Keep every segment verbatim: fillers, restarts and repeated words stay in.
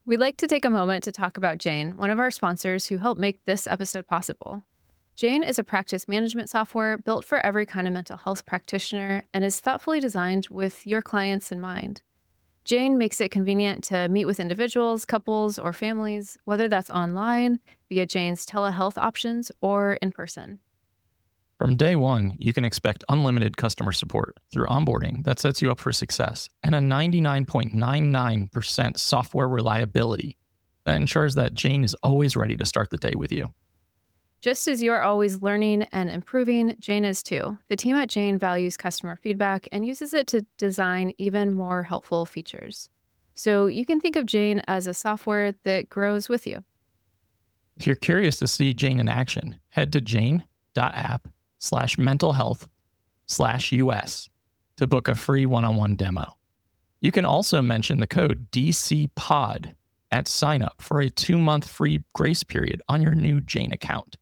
We'd like to take a moment to talk about Jane, one of our sponsors who helped make this episode possible. Jane is a practice management software built for every kind of mental health practitioner and is thoughtfully designed with your clients in mind. Jane makes it convenient to meet with individuals, couples, or families, whether that's online, via Jane's telehealth options, or in person. From day one, you can expect unlimited customer support through onboarding that sets you up for success and a ninety-nine point nine nine percent software reliability that ensures that Jane is always ready to start the day with you. Just as you're always learning and improving, Jane is too. The team at Jane values customer feedback and uses it to design even more helpful features. So you can think of Jane as a software that grows with you. If you're curious to see Jane in action, head to jane.app slash mental health slash US to book a free one-on-one demo. You can also mention the code D C pod at sign up for a two-month free grace period on your new Jane account.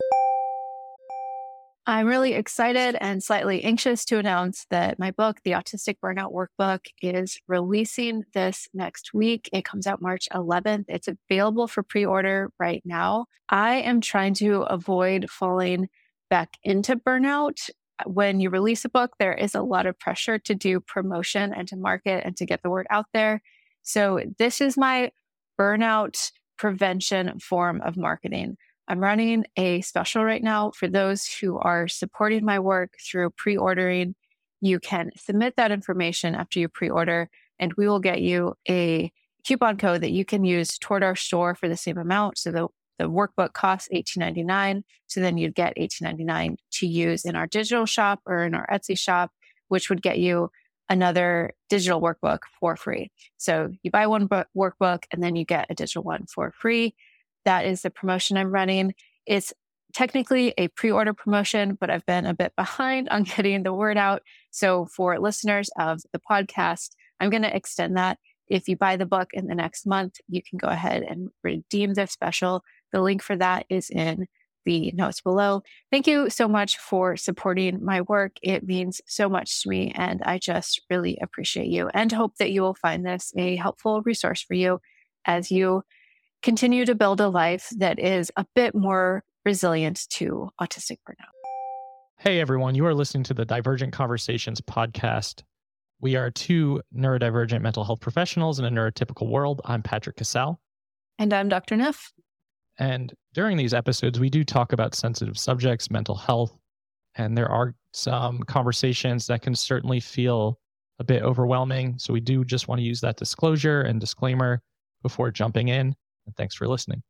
I'm really excited and slightly anxious to announce that my book, The Autistic Burnout Workbook, is releasing this next week. It comes out March eleventh. It's available for pre-order right now. I am trying to avoid falling back into burnout. When you release a book, there is a lot of pressure to do promotion and to market and to get the word out there. So this is my burnout prevention form of marketing. I'm running a special right now for those who are supporting my work through pre-ordering. You can submit that information after you pre-order, and we will get you a coupon code that you can use toward our store for the same amount. So the, the workbook costs eighteen ninety-nine. So then you'd get eighteen ninety-nine to use in our digital shop or in our Etsy shop, which would get you another digital workbook for free. So you buy one book, workbook, and then you get a digital one for free. That is the promotion I'm running. It's technically a pre-order promotion, but I've been a bit behind on getting the word out. So for listeners of the podcast, I'm going to extend that. If you buy the book in the next month, you can go ahead and redeem the special. The link for that is in the notes below. Thank you so much for supporting my work. It means so much to me, and I just really appreciate you and hope that you will find this a helpful resource for you as you continue to build a life that is a bit more resilient to autistic burnout. Hey, everyone. You are listening to the Divergent Conversations podcast. We are two neurodivergent mental health professionals in a neurotypical world. I'm Patrick Casal. And I'm Doctor Neff. And during these episodes, we do talk about sensitive subjects, mental health, and there are some conversations that can certainly feel a bit overwhelming. So we do just want to use that disclosure and disclaimer before jumping in. And thanks for listening.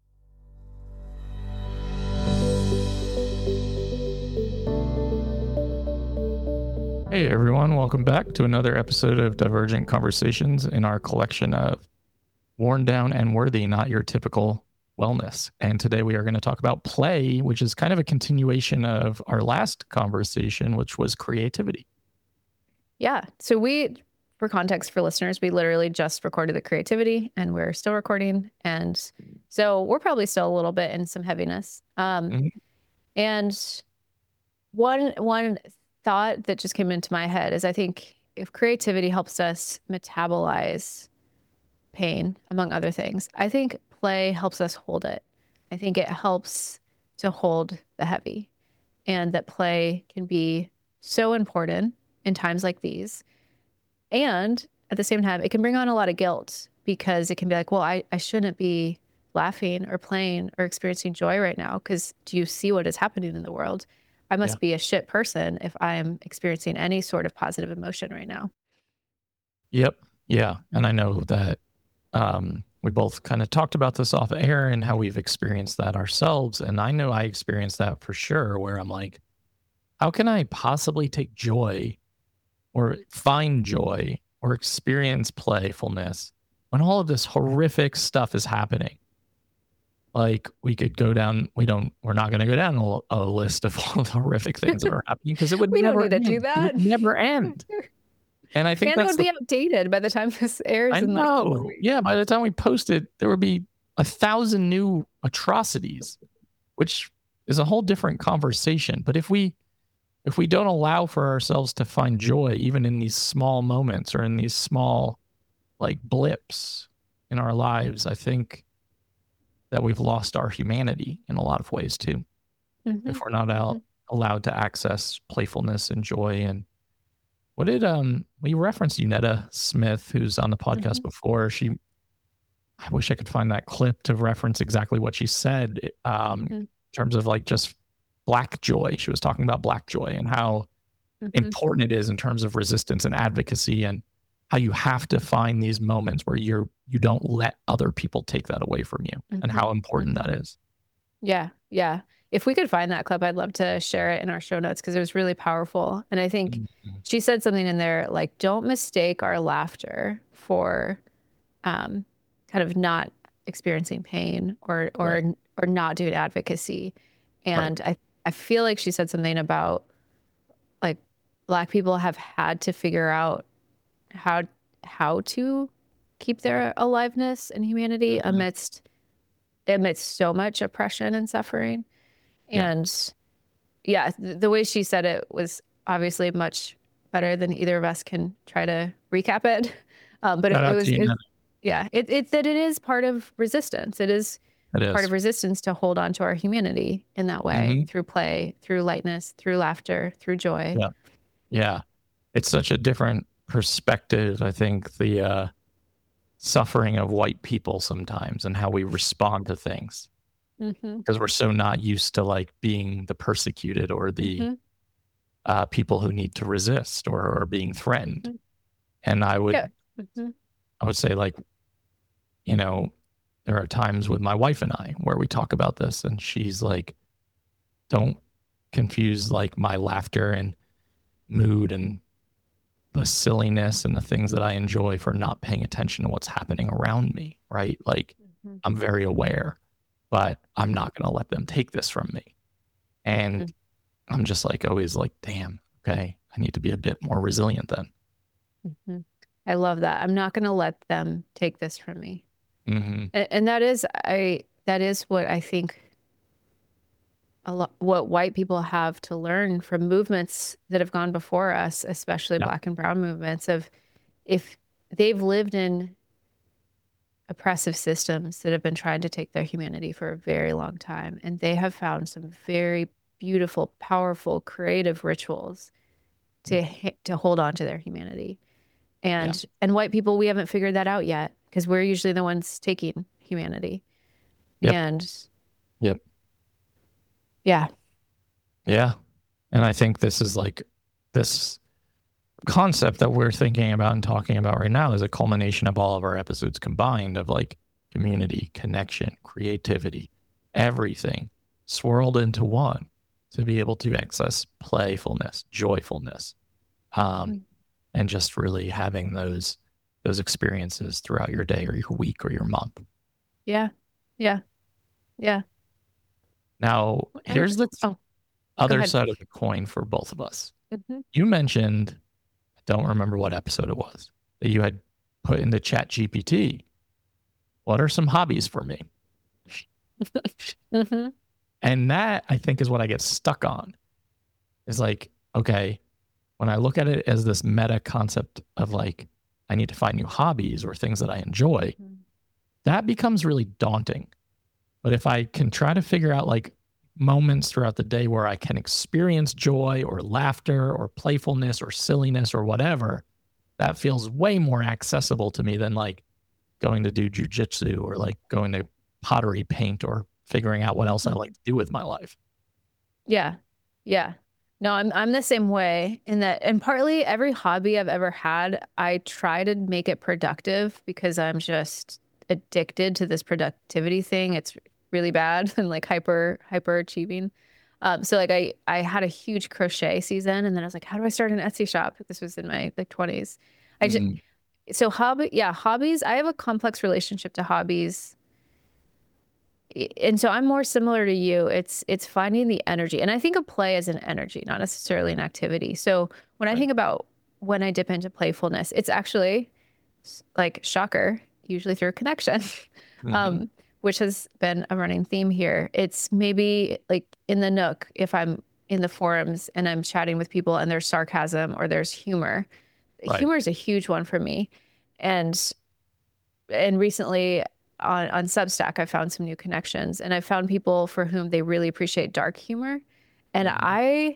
Hey everyone, welcome back to another episode of Divergent Conversations in our collection of worn down and worthy, not your typical wellness. And today we are going to talk about play, which is kind of a continuation of our last conversation, which was creativity. Yeah. So we, for context for listeners, we literally just recorded the creativity and we're still recording. And so we're probably still a little bit in some heaviness. Um, mm-hmm. And one, one thought that just came into my head is I think if creativity helps us metabolize pain, among other things, I think play helps us hold it. I think it helps to hold the heavy, and that play can be so important in times like these. And at the same time, it can bring on a lot of guilt because it can be like, well, I, I shouldn't be laughing or playing or experiencing joy right now because do you see what is happening in the world? I must yeah. be a shit person if I'm experiencing any sort of positive emotion right now. Yep. Yeah. And I know that um, we both kind of talked about this off air and how we've experienced that ourselves. And I know I experienced that for sure, where I'm like, how can I possibly take joy or find joy or experience playfulness when all of this horrific stuff is happening? Like we could go down, we don't, we're not going to go down a, a list of all the horrific things that are happening because it would we never don't need end. to do that. It would never end. And I think and that's it would the, be outdated by the time this airs. I in know. Like yeah. By the time we post it, there would be a thousand new atrocities, which is a whole different conversation. But if we, if we don't allow for ourselves to find joy, even in these small moments or in these small like blips in our lives, I think that we've lost our humanity in a lot of ways too. Mm-hmm. If we're not out, mm-hmm. allowed to access playfulness and joy. And what did, um, we referenced Unetta Smith, who's on the podcast mm-hmm. before. She, I wish I could find that clip to reference exactly what she said um, mm-hmm. in terms of like just Black joy. She was talking about Black joy and how mm-hmm. important it is in terms of resistance and advocacy, and how you have to find these moments where you're, you don't let other people take that away from you mm-hmm. and how important that is. Yeah. Yeah. If we could find that clip, I'd love to share it in our show notes because it was really powerful. And I think mm-hmm. she said something in there like, don't mistake our laughter for um, kind of not experiencing pain or, or, right. or not doing advocacy. And right. I, I feel like she said something about like Black people have had to figure out how how to keep their aliveness and humanity mm-hmm. amidst amidst so much oppression and suffering. Yeah. And yeah, the, the way she said it was obviously much better than either of us can try to recap it. Um, but it, it was, it, yeah, it, it that it is part of resistance. It is, it is part of resistance to hold on to our humanity in that way mm-hmm. through play, through lightness, through laughter, through joy. Yeah, yeah, it's such a different perspective. I think the uh, suffering of white people sometimes and how we respond to things because mm-hmm. we're so not used to like being the persecuted or the mm-hmm. uh, people who need to resist or, or being threatened. Mm-hmm. And I would, yeah. mm-hmm. I would say like, you know, there are times with my wife and I where we talk about this and she's like, don't confuse like my laughter and mood and the silliness and the things that I enjoy for not paying attention to what's happening around me, right? Like mm-hmm. I'm very aware, but I'm not going to let them take this from me. And mm-hmm. I'm just like always like, damn, okay, I need to be a bit more resilient then. Mm-hmm. I love that. I'm not going to let them take this from me. Mm-hmm. And, and that is, I, that is what I think a lot, what white people have to learn from movements that have gone before us, especially yeah. Black and brown movements, of if they've lived in oppressive systems that have been trying to take their humanity for a very long time, and they have found some very beautiful, powerful, creative rituals to to hold on to their humanity. And yeah. and white people, we haven't figured that out yet because we're usually the ones taking humanity. Yep. And yep. Yeah. Yeah. And I think this is like this concept that we're thinking about and talking about right now is a culmination of all of our episodes combined of like community, connection, creativity, everything swirled into one to be able to access playfulness, joyfulness, um, mm-hmm. and just really having those those experiences throughout your day or your week or your month. Yeah. Yeah. Yeah. Now, here's the oh, other side of the coin for both of us. Mm-hmm. You mentioned, I don't remember what episode it was, that you had put into Chat G P T. What are some hobbies for me? mm-hmm. And that, I think, is what I get stuck on. Is like, okay, when I look at it as this meta concept of like, I need to find new hobbies or things that I enjoy, mm-hmm. that becomes really daunting. But if I can try to figure out like moments throughout the day where I can experience joy or laughter or playfulness or silliness or whatever, that feels way more accessible to me than like going to do jujitsu or like going to pottery paint or figuring out what else I like to do with my life. Yeah. Yeah. No, I'm I'm the same way in that, and partly every hobby I've ever had, I try to make it productive because I'm just addicted to this productivity thing. It's really bad and like hyper hyper achieving. Um, so like I I had a huge crochet season, and then I was like, how do I start an Etsy shop? This was in my like twenties. I just mm. so hobby yeah hobbies. I have a complex relationship to hobbies, and so I'm more similar to you. It's it's finding the energy, and I think of play as an energy, not necessarily an activity. So when right. I think about when I dip into playfulness, it's actually like shocker, usually through connection. Mm-hmm. Um, which has been a running theme here. It's maybe like in the Nook, if I'm in the forums and I'm chatting with people and there's sarcasm or there's humor. Right. Humor is a huge one for me. And and recently on, on Substack, I found some new connections, and I found people for whom they really appreciate dark humor. And Mhm. I,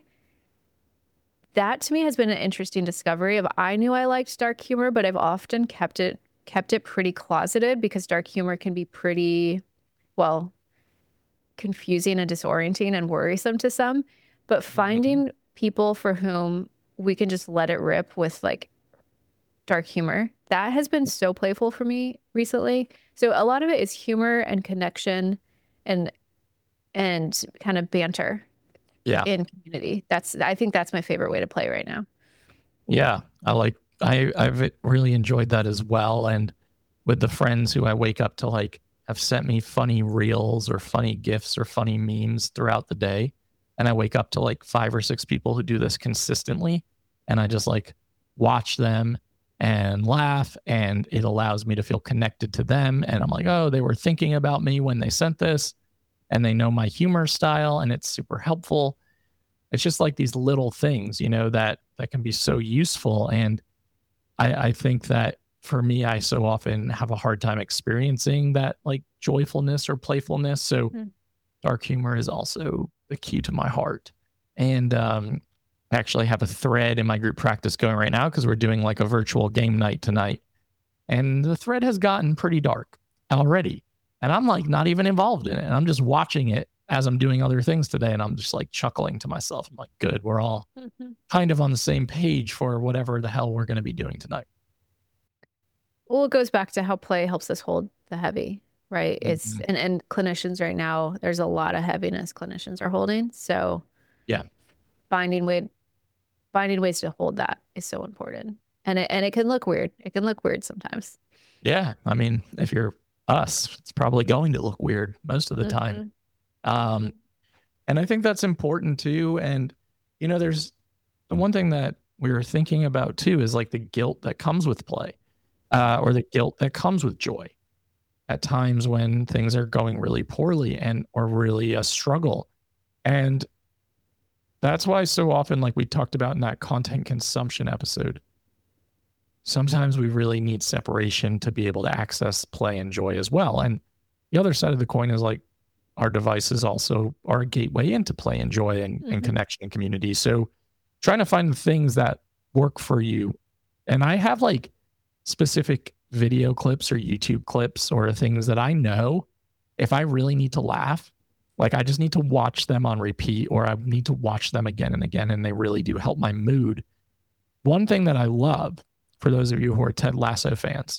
that to me has been an interesting discovery of, I knew I liked dark humor, but I've often kept it, kept it pretty closeted because dark humor can be pretty, well, confusing and disorienting and worrisome to some. But finding people for whom we can just let it rip with like dark humor, that has been so playful for me recently. So a lot of it is humor and connection and and kind of banter Yeah. in community. That's I think that's my favorite way to play right now. Yeah. I like I I've really enjoyed that as well. And with the friends who I wake up to like have sent me funny reels or funny gifs or funny memes throughout the day. And I wake up to like five or six people who do this consistently. And I just like watch them and laugh, and it allows me to feel connected to them. And I'm like, oh, they were thinking about me when they sent this, and they know my humor style, and it's super helpful. It's just like these little things, you know, that that can be so useful. And I, I think that for me, I so often have a hard time experiencing that like joyfulness or playfulness. So Mhm. dark humor is also the key to my heart. And um, I actually have a thread in my group practice going right now because we're doing like a virtual game night tonight. And the thread has gotten pretty dark already. And I'm like not even involved in it. And I'm just watching it as I'm doing other things today. And I'm just like chuckling to myself. I'm like, good, we're all Mhm. kind of on the same page for whatever the hell we're going to be doing tonight. Well, it goes back to how play helps us hold the heavy, right? It's Mhm. and, and clinicians right now, there's a lot of heaviness clinicians are holding. So Yeah. finding way finding ways to hold that is so important. And it and it can look weird. It can look weird sometimes. Yeah. I mean, if you're us, it's probably going to look weird most of the time. Mhm. Um, and I think that's important too. And, you know, there's the one thing that we were thinking about too is like the guilt that comes with play, uh, or the guilt that comes with joy at times when things are going really poorly and or really a struggle. And that's why so often, like we talked about in that content consumption episode, sometimes we really need separation to be able to access play and joy as well. And the other side of the coin is like our devices also are a gateway into play and joy and, and Mhm. connection and community. So trying to find the things that work for you. And I have like specific video clips or YouTube clips or things that I know if I really need to laugh, like I just need to watch them on repeat or I need to watch them again and again. And they really do help my mood. One thing that I love, for those of you who are Ted Lasso fans,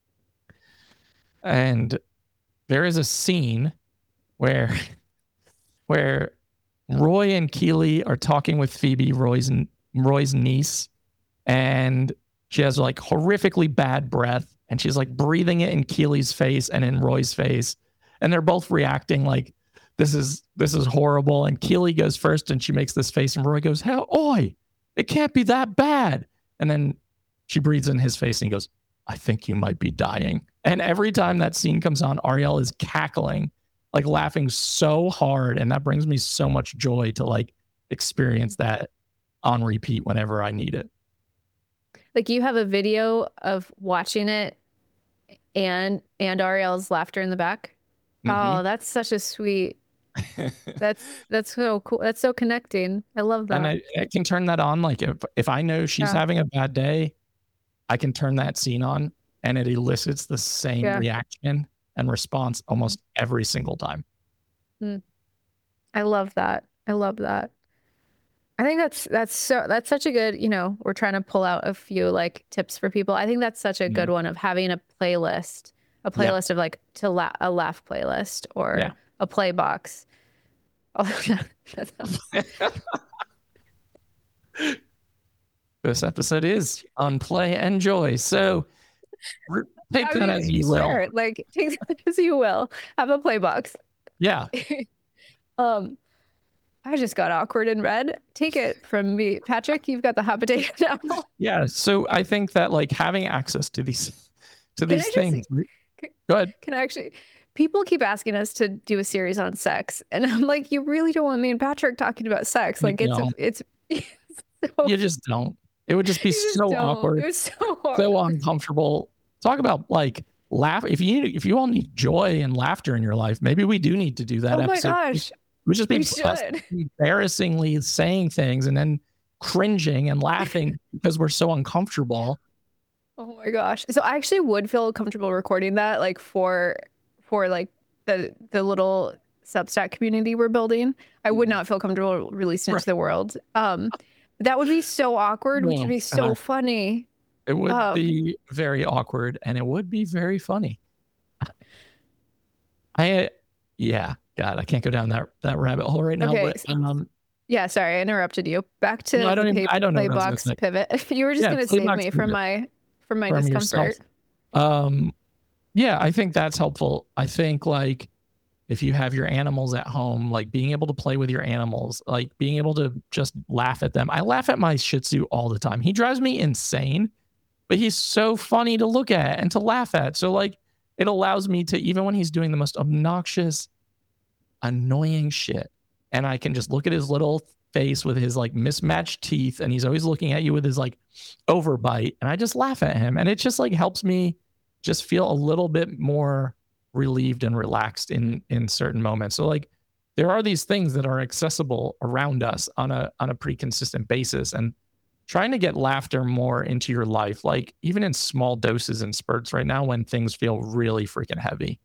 and there is a scene where where Roy and Keely are talking with Phoebe, Roy's Roy's niece, and she has like horrifically bad breath, and she's like breathing it in Keely's face and in Roy's face, and they're both reacting like this is this is horrible. And Keely goes first, and she makes this face, and Roy goes, "Hell, oi, it can't be that bad." And then she breathes in his face, and he goes, "I think you might be dying." And every time that scene comes on, Ariel is cackling, like laughing so hard. And that brings me so much joy to like experience that on repeat whenever I need it. Like you have a video of watching it and and Ariel's laughter in the back. Mhm. Oh, that's such a sweet. That's that's so cool. That's so connecting. I love that. And I, I can turn that on. Like if, if I know she's Yeah. having a bad day, I can turn that scene on and it elicits the same Yeah. reaction and response almost every single time. I love that. I love that. I think that's that's so that's such a good, you know, we're trying to pull out a few like tips for people. I think that's such a good Mhm. one of having a playlist, a Yeah. playlist of like to la- a laugh playlist or Yeah. a play box. Oh, that sounds- This episode is on play and joy. So re- take I that mean, as you sure, will. like take that as you will. Have a play box. Yeah. Um, I just got awkward and red. Take it from me, Patrick. You've got the hot potato now. Yeah. So I think that like having access to these to Can these I just- things. Go ahead. Can I actually? People keep asking us to do a series on sex, and I'm like, you really don't want me and Patrick talking about sex? You Like, it's a, don't. it's. it's so, You just don't. It would just be you just so don't. awkward, It was so hard. so uncomfortable. Talk about like laugh. If you if you all need joy and laughter in your life, maybe we do need to do that Oh my episode. gosh. We just be We should. embarrassingly saying things and then cringing and laughing because we're so uncomfortable. Oh my gosh. So I actually would feel comfortable recording that, like for for like the the little Substack community we're building. I would not feel comfortable releasing it Right. to the world. Um, that would be so awkward, which would be so Uh, funny. It would Um, be very awkward and it would be very funny. I yeah, God, I can't go down that that rabbit hole right now. Okay, But so- um, Yeah, sorry, I interrupted you. Back to No, I don't the even- pay, I don't know play what I was box gonna say. pivot. You were just Yeah, gonna play save box me from pivot. my from my From yourself. discomfort. um, yeah, I think that's helpful. I think like if you have your animals at home, like being able to play with your animals, like being able to just laugh at them. I laugh at my Shih Tzu all the time. He drives me insane, but he's so funny to look at and to laugh at. So like it allows me to, even when he's doing the most obnoxious, annoying shit, and I can just look at his little face with his like mismatched teeth, and he's always looking at you with his like overbite, and I just laugh at him, and it just like helps me just feel a little bit more relieved and relaxed in in certain moments. So like there are these things that are accessible around us on a on a pretty consistent basis, and trying to get laughter more into your life, like even in small doses and spurts right now when things feel really freaking heavy.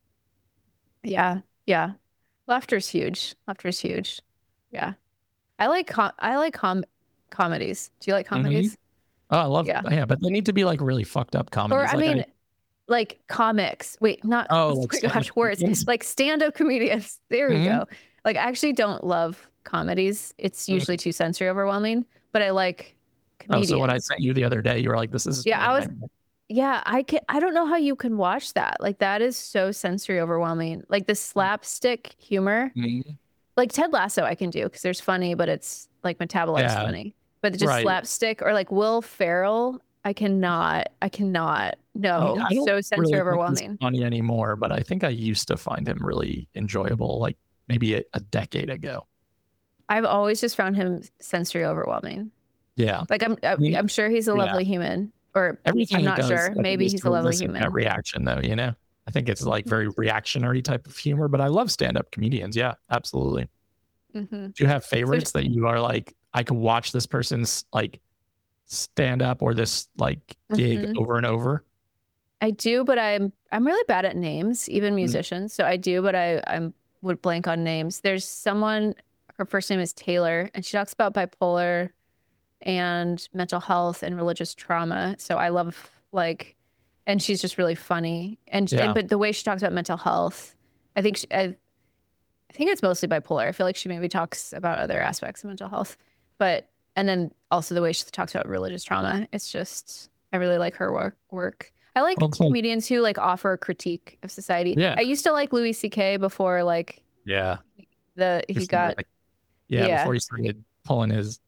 Yeah, yeah. Laughter's huge. Laughter's huge. Yeah. I like com- I like com- comedies. Do you like comedies? Oh, I love Yeah. yeah, but they need to be like really fucked up comedies. Or I Like, mean, like comics. Wait, not Oh, oh like my stand-up gosh, words. comedians? Like stand-up comedians. There we Mhm. go. Like I actually don't love comedies. It's Mhm. usually too sensory overwhelming, but I like oh, comedians. so when I sent you the other day, you were like, "This is Yeah, I was- nightmare." Yeah, I can I don't know how you can watch that. Like that is so sensory overwhelming. Like the slapstick humor. Mhm. Like Ted Lasso I can do because there's funny, but it's like metabolized Yeah. funny. But just Right. slapstick or like Will Ferrell, I cannot. I cannot. No, I don't so sensory really think he's overwhelming. funny anymore, but I think I used to find him really enjoyable, like maybe a, a decade ago. I've always just found him sensory overwhelming. Yeah, Like I'm, I'm, mean, I'm sure he's a yeah. lovely human, or everything I'm he not does, sure. I think, Maybe is he's to a lovely elicit human. That reaction, though, you know, I think it's like very reactionary type of humor. But I love stand-up comedians. Yeah, absolutely. hmm Do you have favorites that you are like, I could watch this person's like stand up or this like gig Mhm. over and over? I do, but I'm I'm really bad at names, even musicians. So I do, but I I'm would blank on names. There's someone. Her first name is Taylor, and she talks about bipolar and mental health and religious trauma. So I love like, and she's just really funny. And, Yeah. and but the way she talks about mental health, I think she, I, I think it's mostly bipolar. I feel like she maybe talks about other aspects of mental health, but and then also the way she talks about religious trauma. It's just I really like her work. Work. I like Well, it's like- comedians who like offer a critique of society. Yeah. I used to like Louis C K before like Yeah. the he Before, got like- yeah, yeah. before he started pulling his,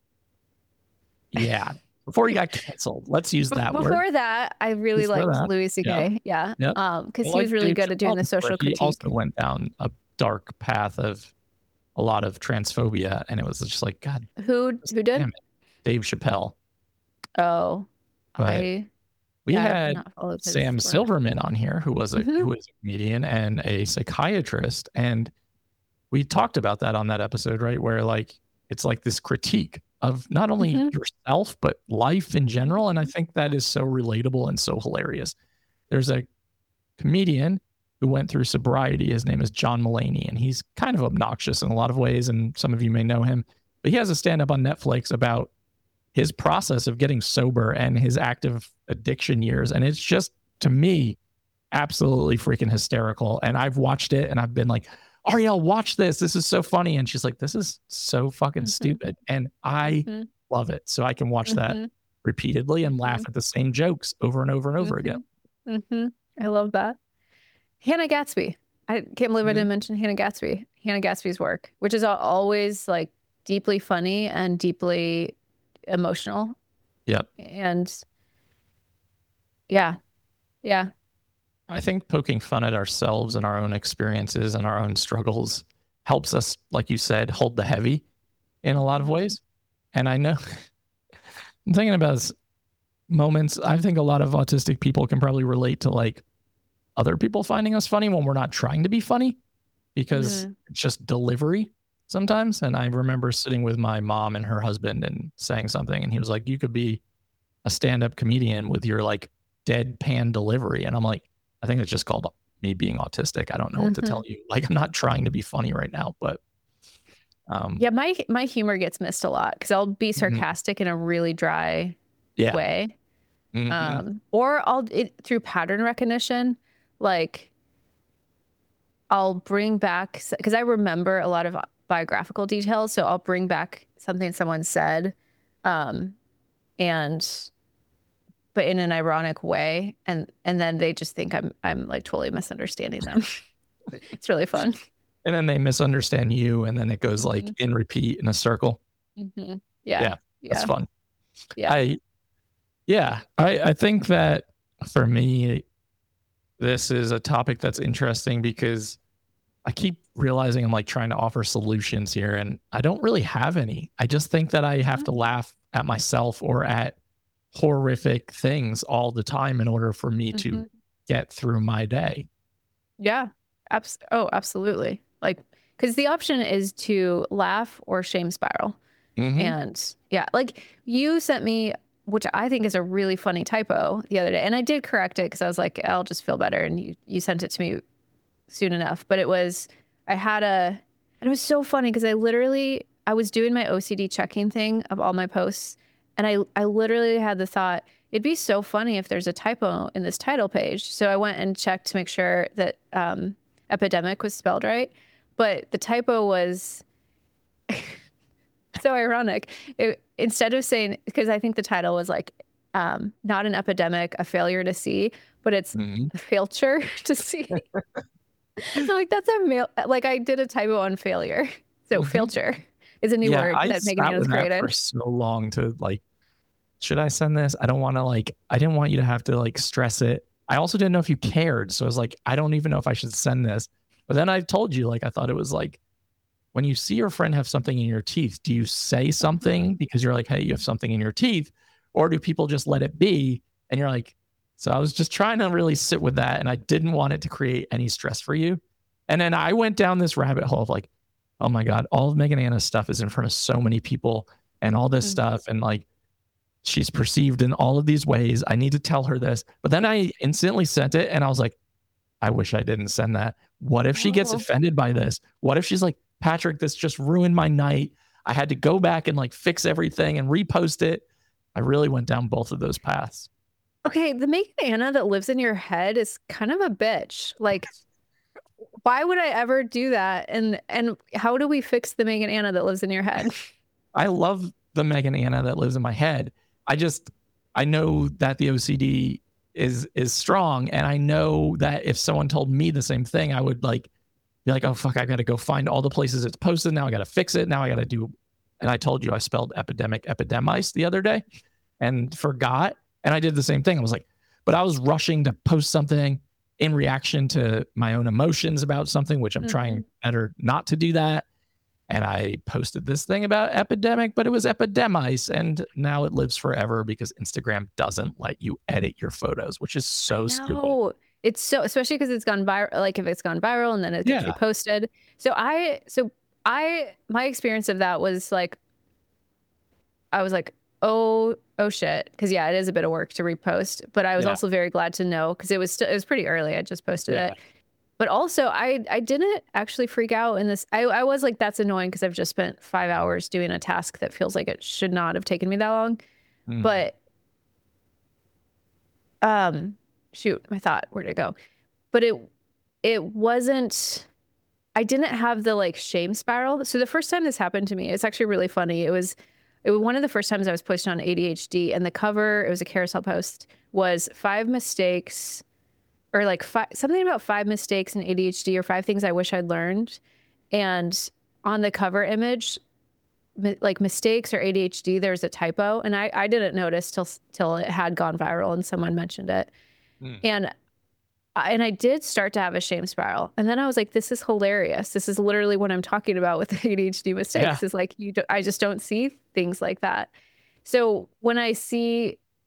yeah, before he got canceled. Let's use that Before word. that, I really Before liked that, Louis C K. Yeah. Yep. Um, because I he was like really Dave good at doing the Chappelle, social but critique. He also went down a dark path of a lot of transphobia, and it was just like, God, Who who did? damn it. Dave Chappelle. Oh, But I we yeah, I have had not followed his Sam work. Silverman on here, who was a Mhm. who was a comedian and a psychiatrist, and we talked about that on that episode, right? Where like it's like this critique of not only Mhm. yourself but life in general, and I think that is so relatable and so hilarious. There's a comedian who went through sobriety. His name is John Mulaney, and he's kind of obnoxious in a lot of ways, and some of you may know him. But he has a stand-up on Netflix about his process of getting sober and his active addiction years. And it's just, to me, absolutely freaking hysterical. And I've watched it and I've been like, Ariel, watch this. This is so funny. And she's like, this is so fucking Mhm. stupid. And I Mhm. love it. So I can watch that Mhm. repeatedly and laugh Mhm. at the same jokes over and over and over again. hmm I love that. Hannah Gatsby. I can't believe I Mhm. didn't mention Hannah Gatsby. Hannah Gatsby's work, which is al- always like deeply funny and deeply emotional. Yep. And yeah, yeah. I think poking fun at ourselves and our own experiences and our own struggles helps us, like you said, hold the heavy in a lot of ways. And I know I'm thinking about s- moments. I think a lot of autistic people can probably relate to like other people finding us funny when we're not trying to be funny, because Mhm. it's just delivery sometimes. And I remember sitting with my mom and her husband and saying something, and he was like, you could be a stand-up comedian with your like deadpan delivery. And I'm like, I think it's just called me being autistic. I don't know what to Mhm. tell you. Like, I'm not trying to be funny right now, but um Yeah, my my humor gets missed a lot because I'll be mhm, sarcastic in a really dry yeah. way. Mhm, Um, or I'll it through pattern recognition, like I'll bring back because I remember a lot of biographical details, so I'll bring back something someone said, um, and but in an ironic way, and and then they just think I'm I'm like totally misunderstanding them. It's really fun. and then they misunderstand you, and then it goes like Mhm. in repeat in a circle. Mhm. Yeah. Yeah, that's Yeah. fun. Yeah. I yeah, I I think that for me, this is a topic that's interesting because I keep realizing I'm like trying to offer solutions here, and I don't really have any. I just think that I have Mhm. to laugh at myself or at horrific things all the time in order for me to Mhm. get through my day. Yeah. Abs- oh, absolutely. Like, because the option is to laugh or shame spiral. Hmm. And yeah, like you sent me, which I think is a really funny typo the other day. And I did correct it because I was like, I'll just feel better. And you, you sent it to me soon enough. But it was, I had a, and it was so funny because I literally, I was doing my O C D checking thing of all my posts. And I, I literally had the thought, it'd be so funny if there's a typo in this title page. So I went and checked to make sure that um, epidemic was spelled right. But the typo was so ironic. It, instead of saying, because I think the title was like, um, not an epidemic, a failure to see, but it's Hmm. a failure to see. I'm like, that's a mail. Like I did a typo on failure. So Hmm. failure is a new Yeah, word I that Megan sat Anna's with that for created. so long to like, should I send this? I don't want to like, I didn't want you to have to like stress it. I also didn't know if you cared. So I was like, I don't even know if I should send this. But then I told you, like, I thought it was like, when you see your friend have something in your teeth, do you say something because you're like, hey, you have something in your teeth? Or do people just let it be? And you're like, so I was just trying to really sit with that. And I didn't want it to create any stress for you. And then I went down this rabbit hole of like, oh my God, all of Megan Anna's stuff is in front of so many people and all this Mm. stuff. And like, she's perceived in all of these ways. I need to tell her this. But then I instantly sent it and I was like, I wish I didn't send that. What if she gets Oh. offended by this? What if she's like, Patrick, this just ruined my night. I had to go back and like fix everything and repost it. I really went down both of those paths. Okay, the Megan Anna that lives in your head is kind of a bitch. Like, why would I ever do that? And and how do we fix the Megan Anna that lives in your head? I love the Megan Anna that lives in my head. I just, I know that the O C D is is strong, and I know that if someone told me the same thing, I would like be like, oh fuck, I got to go find all the places it's posted. Now I got to fix it. Now I got to do. And I told you I spelled epidemic epidemice the other day, and forgot. And I did the same thing. I was like, but I was rushing to post something in reaction to my own emotions about something, which I'm Mhm. trying better not to do that. And I posted this thing about epidemic, but it was epidemice. And now it lives forever because Instagram doesn't let you edit your photos, which is so stupid. No, it's so, especially because it's gone viral. Like if it's gone viral and then it gets Yeah. reposted. So I, so I, my experience of that was like, I was like, oh, oh shit. Cause yeah, it is a bit of work to repost, but I was Yeah. also very glad to know because it was still, it was pretty early. I just posted Yeah. it. But also I, I didn't actually freak out in this. I, I was like, that's annoying because I've just spent five hours doing a task that feels like it should not have taken me that long. Mm. But um shoot, my thought, where'd it go? But it it wasn't, I didn't have the like shame spiral. So the first time this happened to me, it's actually really funny. It was it was one of the first times I was posting on A D H D, and the cover, it was a carousel post, was five mistakes or like five, something about five mistakes in A D H D or five things I wish I'd learned. And on the cover image, mi- like mistakes or A D H D, there's a typo, and I, I didn't notice till till it had gone viral and someone mentioned it. Mm. And I- and I did start to have a shame spiral, and then I was like, "This is hilarious. This is literally what I'm talking about with A D H D mistakes. Yeah. Is like you, do, I just don't see things like that." So when I see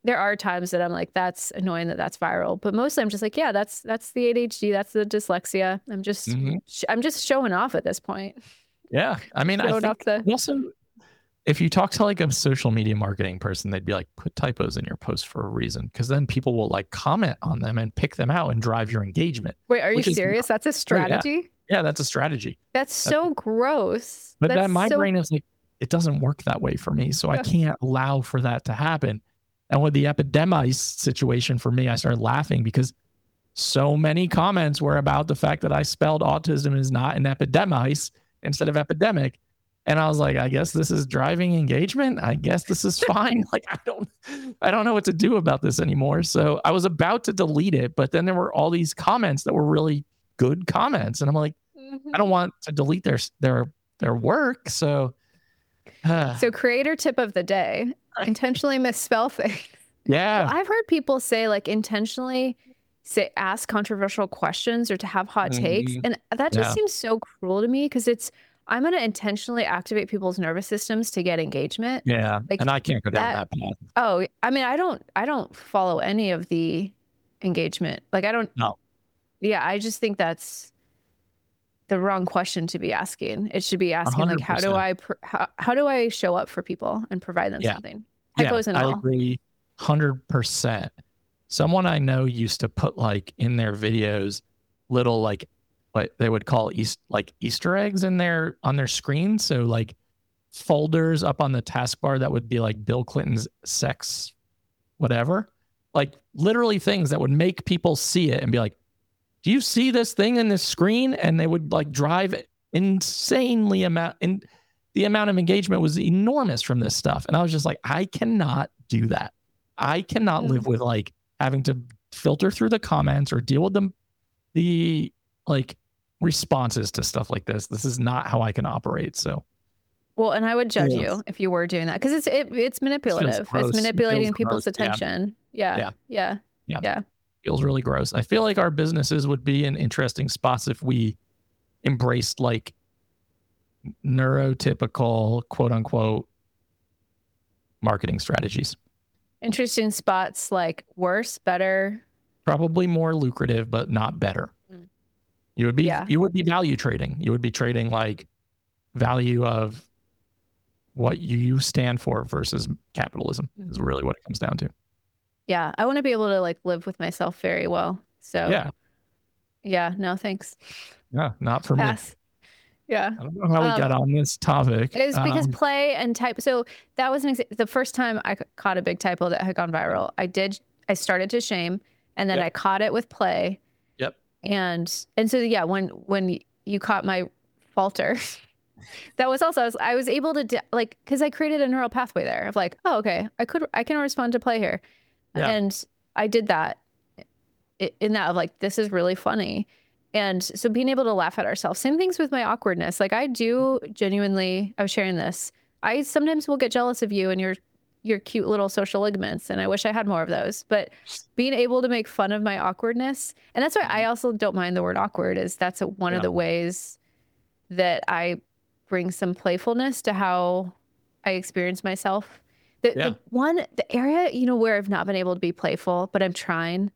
there are times that I'm like, that's annoying that that's viral, but mostly I'm just like, yeah, that's that's the A D H D, that's the dyslexia. I'm just Mhm. sh- I'm just showing off at this point. Yeah. I mean, I Showing off think the also if you talk to like a social media marketing person, they'd be like, put typos in your post for a reason, because then people will like comment on them and pick them out and drive your engagement. Wait, are you Which is serious? That's a Oh, yeah. strategy? Yeah, that's a strategy. That's so gross. But That's then my so brain is like, it doesn't work that way for me. So I Yeah. can't allow for that to happen. And with the epidemic situation for me, I started laughing because so many comments were about the fact that I spelled autism is not an epidemic instead of epidemic. And I was like, I guess this is driving engagement. I guess this is fine. Like, I don't, I don't know what to do about this anymore. So I was about to delete it, but then there were all these comments that were really good comments. And I'm like, I don't want to delete their, their, their work. So, uh, So creator tip of the day, intentionally misspell things. yeah. I've heard people say like intentionally say ask controversial questions or to have hot takes. Mhm. And that just Yeah. seems so cruel to me because it's I'm gonna intentionally activate people's nervous systems to get engagement. Yeah. Like, and I can't go down that- that path. Oh, I mean, I don't I don't follow any of the engagement. Like I don't No. Yeah, I just think that's the wrong question to be asking. It should be asking like, how do one hundred percent. I pr- how, how do I show up for people and provide them Yeah. something? Yeah, Typos and I all. agree one hundred percent. Someone I know used to put like in their videos little like what they would call East, like Easter eggs in their on their screen. So like folders up on the taskbar that would be like Bill Clinton's sex, whatever, like literally things that would make people see it and be like, do you see this thing in this screen? And they would like drive insanely amount and the amount of engagement was enormous from this stuff. And I was just like, I cannot do that. I cannot Mm. live with like having to filter through the comments or deal with them, the like responses to stuff like this. This is not how I can operate. So Well, and I would judge Yes. you if you were doing that because it's it, it's manipulative. gross. It's It manipulating feels people's gross, yeah. attention. Yeah. Yeah. Yeah. Yeah. Yeah. feels really gross. I feel like our businesses would be in interesting spots if we embraced like neurotypical quote unquote marketing strategies. Interesting spots like worse, better. Probably more lucrative, but not better. Mm. You would be Yeah. you would be value trading. You would be trading like value of what you stand for versus capitalism is really what it comes down to. Yeah. I want to be able to like live with myself very well. So Yeah. yeah, no thanks. Yeah. Not for me. Pass. Yeah. I don't know how we Um, got on this topic. It was because Um, play and type. So that was an exa- the first time I c- caught a big typo that had gone viral. I did. I started to shame, and then Yep. I caught it with play. Yep. And and so yeah, when when you caught my falter, that was also I was, I was able to di- like because I created a neural pathway there of like, oh okay, I could I can respond to play here, Yeah. and I did that i- in that of like this is really funny. And so being able to laugh at ourselves. Same things with my awkwardness. Like I do genuinely, I was sharing this. I sometimes will get jealous of you and your your cute little social ligaments. And I wish I had more of those. But being able to make fun of my awkwardness, and that's why I also don't mind the word awkward, is that's a, one Yeah. of the ways that I bring some playfulness to how I experience myself. The, Yeah. the one, the area, you know, where I've not been able to be playful, but I'm trying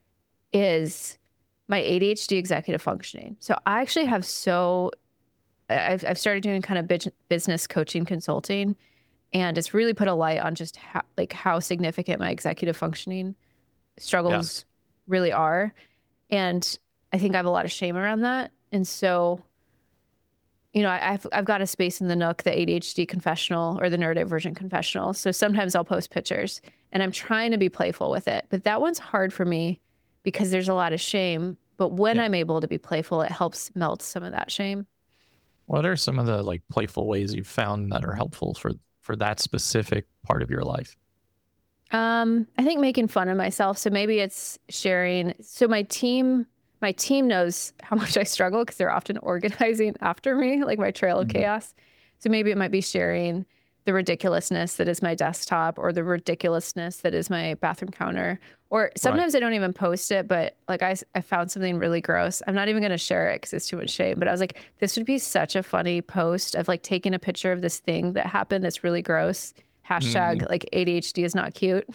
is my A D H D executive functioning. So I actually have so I've I've started doing kind of bus- business coaching consulting, and it's really put a light on just how like how significant my executive functioning struggles really are, and I think I have a lot of shame around that. And so, you know, I, I've I've got a space in the Nook, the A D H D confessional or the neurodivergent confessional. So sometimes I'll post pictures, and I'm trying to be playful with it, but that one's hard for me because there's a lot of shame. But when Yeah. I'm able to be playful, it helps melt some of that shame. What are some of the like playful ways you've found that are helpful for for that specific part of your life? Um, I think making fun of myself. So maybe it's sharing. So my team, my team knows how much I struggle because they're often organizing after me, like my trail of Mhm. chaos. So maybe it might be sharing the ridiculousness that is my desktop or the ridiculousness that is my bathroom counter. Or sometimes I don't even post it, but like I, s- I found something really gross. I'm not even going to share it because it's too much shame. But I was like, this would be such a funny post of like taking a picture of this thing that happened that's really gross. Hashtag like A D H D is not cute.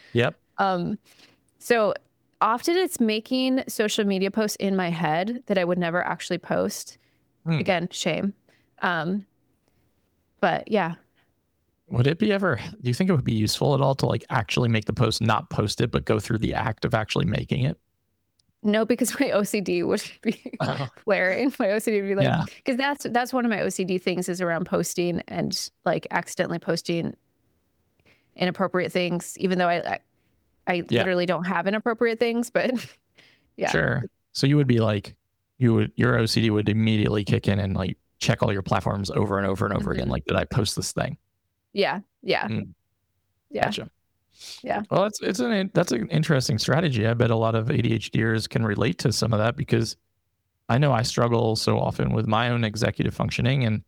Yep. Um, so often it's making social media posts in my head that I would never actually post. Hmm. Again, shame. Um, but yeah. Would it be ever, do you think it would be useful at all to like actually make the post, not post it, but go through the act of actually making it? No, because my O C D would be Oh. flaring. My O C D would be like, Yeah. because that's that's one of my O C D things is around posting and like accidentally posting inappropriate things, even though I I, I Yeah. literally don't have inappropriate things, but yeah. Sure. So you would be like, you would, your O C D would immediately kick in and like check all your platforms over and over and over Mhm. again. Like, did I post this thing? Yeah. Yeah. Mm. Yeah. Gotcha. Yeah. Well, it's it's an that's an interesting strategy. I bet a lot of ADHDers can relate to some of that because I know I struggle so often with my own executive functioning, and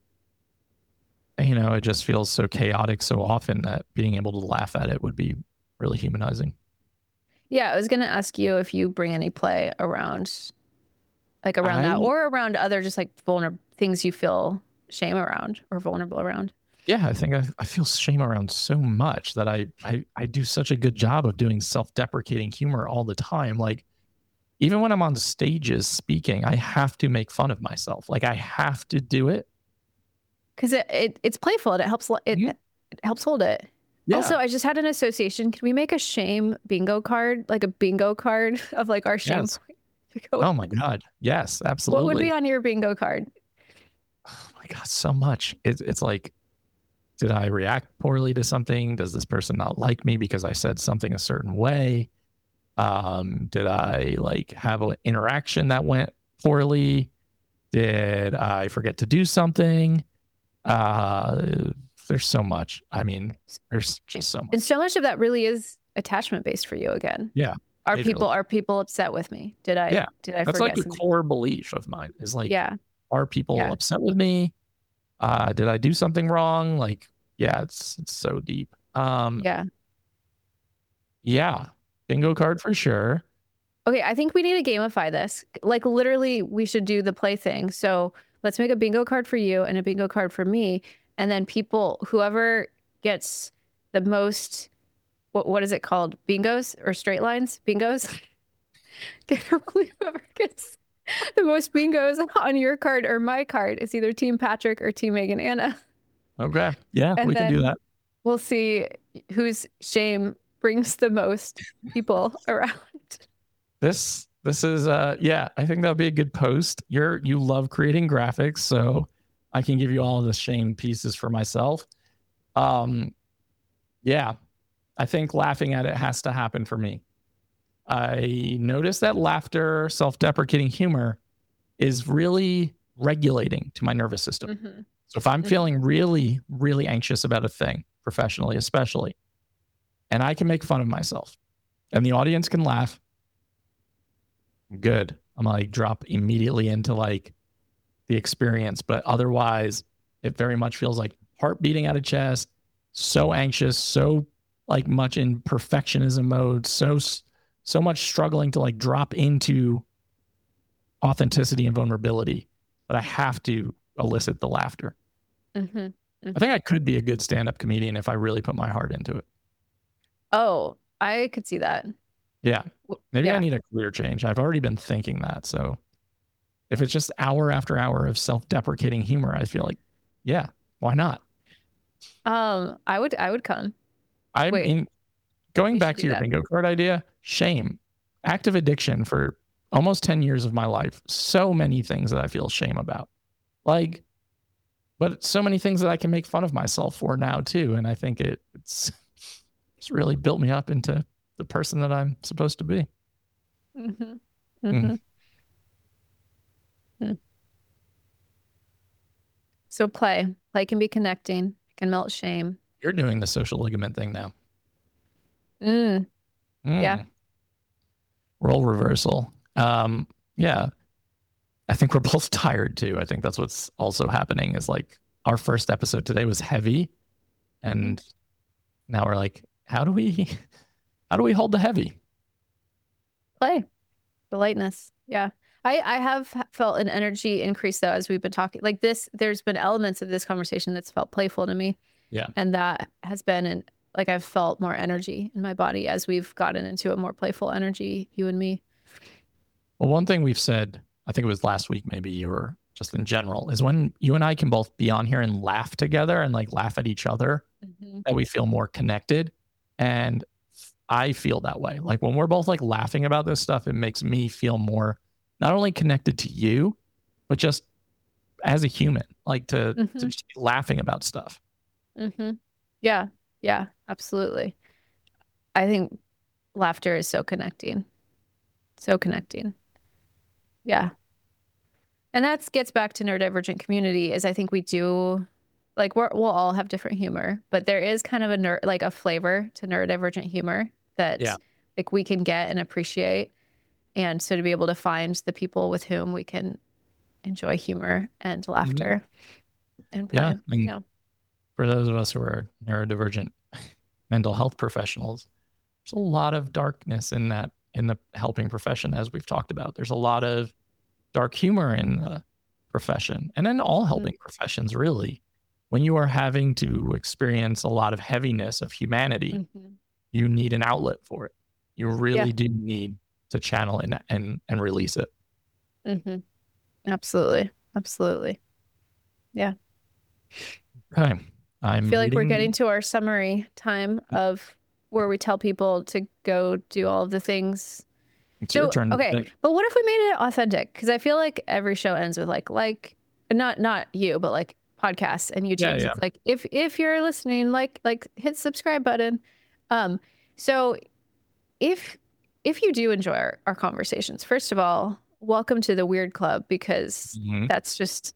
you know, it just feels so chaotic so often that being able to laugh at it would be really humanizing. Yeah. I was gonna ask you if you bring any play around like around that I or around other just like vulnerable things you feel shame around or vulnerable around. yeah, I think I, I feel shame around so much that I, I I do such a good job of doing self-deprecating humor all the time. Like even when I'm on stages speaking, I have to make fun of myself. Like I have to do it. Because it, it it's playful and it helps it, Mhm. it helps hold it. Yeah. Also, I just had an association. Can we make a shame bingo card, like a bingo card of like our shame? Yes. point? Oh my God. Yes, What absolutely. would be on your bingo card? Oh my God, so much. It's it's like, did I react poorly to something? Does this person not like me because I said something a certain way? Um, did I like have an interaction that went poorly? Did I forget to do something? Uh, there's so much. I mean, there's just so much. And so much of that really is attachment based for you again. Yeah. Are majorly. people are people upset with me? Did I Yeah. did I That's forget like a something? core belief of mine is like, Yeah. are people Yeah. upset with me? Uh, did I do something wrong? Like, yeah, it's it's so deep. Um, Yeah. yeah, bingo card for sure. Okay, I think we need to gamify this. Like literally we should do the play thing. So let's make a bingo card for you and a bingo card for me. And then people, whoever gets the most, what what is it called? Bingos or straight lines? Bingos? Whoever gets the most bingos on your card or my card is either Team Patrick or Team Megan Anna. Okay, yeah, And we can do then that. we'll see whose shame brings the most people around. This this is uh yeah, I think that'll be a good post. You're you love creating graphics, so I can give you all the shame pieces for myself. Um, yeah, I think laughing at it has to happen for me. I notice that laughter, self-deprecating humor is really regulating to my nervous system. Mhm. So if I'm Mhm. feeling really, really anxious about a thing, professionally especially, and I can make fun of myself and the audience can laugh, good. I'm like drop immediately into like the experience. But otherwise, it very much feels like heart beating out of chest, so anxious, so like much in perfectionism mode, so so much struggling to like drop into authenticity and vulnerability. But I have to elicit the laughter. Mhm. I think I could be a good stand-up comedian if I really put my heart into it. Oh, I could see that. Yeah. W- Maybe yeah. I need a career change. I've already been thinking that. So if it's just hour after hour of self-deprecating humor, I feel like, yeah, why not? Um, I would I would come. I'm Wait, in going we back should to do your that. bingo card idea, shame, active addiction for almost ten years of my life. So many things that I feel shame about. Like, but so many things that I can make fun of myself for now too. And I think it, it's it's really built me up into the person that I'm supposed to be. Mhm. Mm. Mhm. Mm. So play. Play can be connecting, can melt shame. You're doing the social ligament thing now. Mm. Mm. Yeah. Role reversal. Um, yeah. I think we're both tired too. I think that's what's also happening is like our first episode today was heavy. And now we're like, how do we how do we hold the heavy? Play. The lightness. Yeah. I, I have h- felt an energy increase though as we've been talking. Like this, there's been elements of this conversation that's felt playful to me. Yeah. And that has been an like I've felt more energy in my body as we've gotten into a more playful energy, you and me. Well, one thing we've said, I think it was last week, maybe, or just in general, is when you and I can both be on here and laugh together and like laugh at each other, mm-hmm. that we feel more connected. And I feel that way. Like when we're both like laughing about this stuff, it makes me feel more not only connected to you, but just as a human, like to, mm-hmm. to just be laughing about stuff. Mm-hmm. Yeah. Yeah, absolutely. I think laughter is so connecting. So connecting. Yeah. And that gets back to neurodivergent community is I think we do like we're, we'll all have different humor, but there is kind of a ner- like a flavor to neurodivergent humor that yeah. like we can get and appreciate. And so to be able to find the people with whom we can enjoy humor and laughter mm-hmm. and play, yeah, you know. For those of us who are neurodivergent mental health professionals, there's a lot of darkness in that in the helping profession, as we've talked about. There's a lot of dark humor in the profession, and in all helping mm-hmm. professions, really. When you are having to experience a lot of heaviness of humanity, mm-hmm. you need an outlet for it. You really yeah. do need to channel and and, and release it. Mm-hmm. Absolutely. Absolutely. Yeah. Okay. I'm I feel like reading... we're getting to our summary time of where we tell people to go do all of the things. It's so, your turn. Okay. But what if we made it authentic? Because I feel like every show ends with like, like, not, not you, but like podcasts and YouTube. Yeah, yeah. It's like, if, if you're listening, like, like hit subscribe button. Um, so if, if you do enjoy our, our conversations, first of all, welcome to the Weird Club, because mm-hmm. that's just,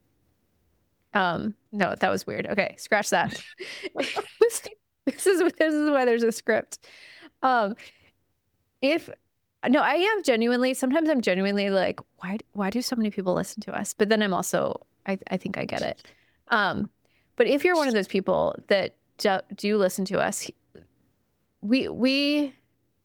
um, no, that was weird. Okay. Scratch that. this, this is, this is why there's a script. Um, if, no, I am genuinely, sometimes I'm genuinely like, why, why do so many people listen to us? But then I'm also, I, I think I get it. Um, but if you're one of those people that do, do listen to us, we, we,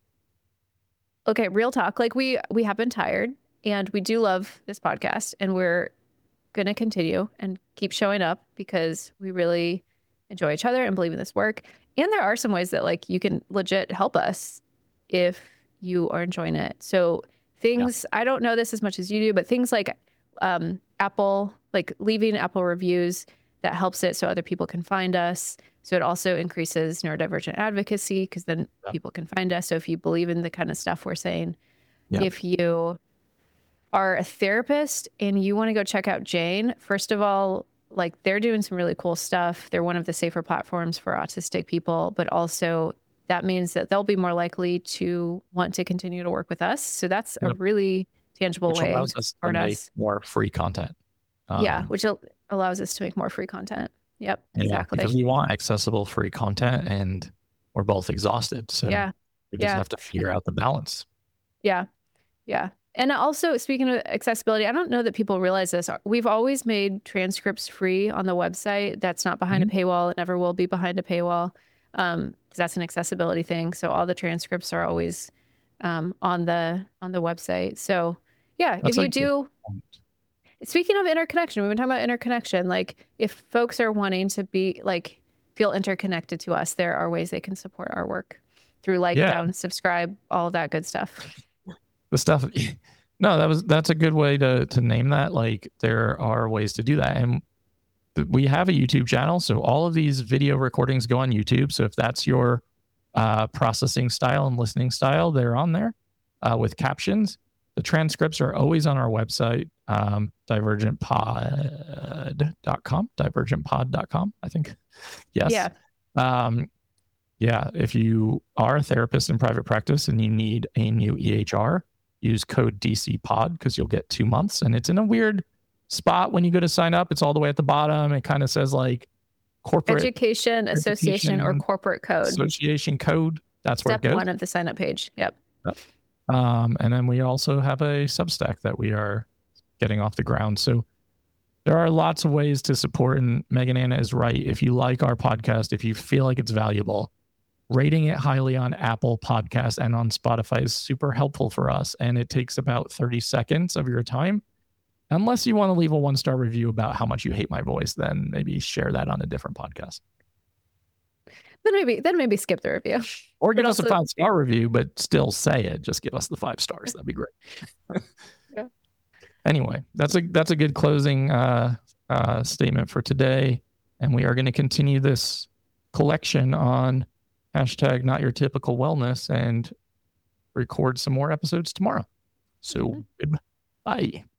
okay, real talk. Like we, we have been tired and we do love this podcast and we're going to continue and keep showing up because we really enjoy each other and believe in this work. And there are some ways that like you can legit help us if you are enjoying it. So things, yeah. I don't know this as much as you do, but things like um, Apple, like leaving Apple reviews, that helps it so other people can find us. So it also increases neurodivergent advocacy because then yeah. people can find us. So if you believe in the kind of stuff we're saying, yeah. if you are a therapist and you want to go check out Jane, first of all, like they're doing some really cool stuff. They're one of the safer platforms for autistic people, but also that means that they'll be more likely to want to continue to work with us. So that's yep. a really tangible which way allows us to make us. more free content. Um, yeah, which al- allows us to make more free content. Yep, yeah, exactly. Because we want accessible free content and we're both exhausted. So yeah. we just yeah. have to figure out the balance. Yeah, yeah. And also, speaking of accessibility, I don't know that people realize this. We've always made transcripts free on the website. That's not behind mm-hmm. a paywall. It never will be behind a paywall. Um, because that's an accessibility thing. So all the transcripts are always um, on the on the website. So yeah, that's if you do. Speaking of interconnection, we've been talking about interconnection. Like if folks are wanting to be like feel interconnected to us, there are ways they can support our work through like, yeah. down, subscribe, all of that good stuff. The stuff. No, that was that's a good way to to name that. Like there are ways to do that, and we have a YouTube channel, so all of these video recordings go on YouTube. So if that's your uh, processing style and listening style, they're on there uh, with captions. The transcripts are always on our website, um, divergent pod dot com, divergent pod dot com, I think. Yes. Yeah. Um, yeah. If you are a therapist in private practice and you need a new E H R, use code D C pod because you'll get two months. And it's in a weird spot when you go to sign up. It's all the way at the bottom. It kind of says like corporate education, association, or corporate code. Association code. That's where Step it goes. one of the sign up page. Yep. yep. Um, and then we also have a Substack that we are getting off the ground. So there are lots of ways to support. And Megan Anna is right. If you like our podcast, if you feel like it's valuable, rating it highly on Apple Podcasts and on Spotify is super helpful for us. And it takes about thirty seconds of your time. Unless you want to leave a one-star review about how much you hate my voice, then maybe share that on a different podcast. then maybe then maybe skip the review. Or give But us a also- five star review, but still say it. Just give us the five stars. That'd be great. Yeah. Anyway, that's a that's a good closing uh, uh, statement for today, and we are going to continue this collection on hashtag Not Your Typical Wellness and record some more episodes tomorrow. So, Mhm. goodbye.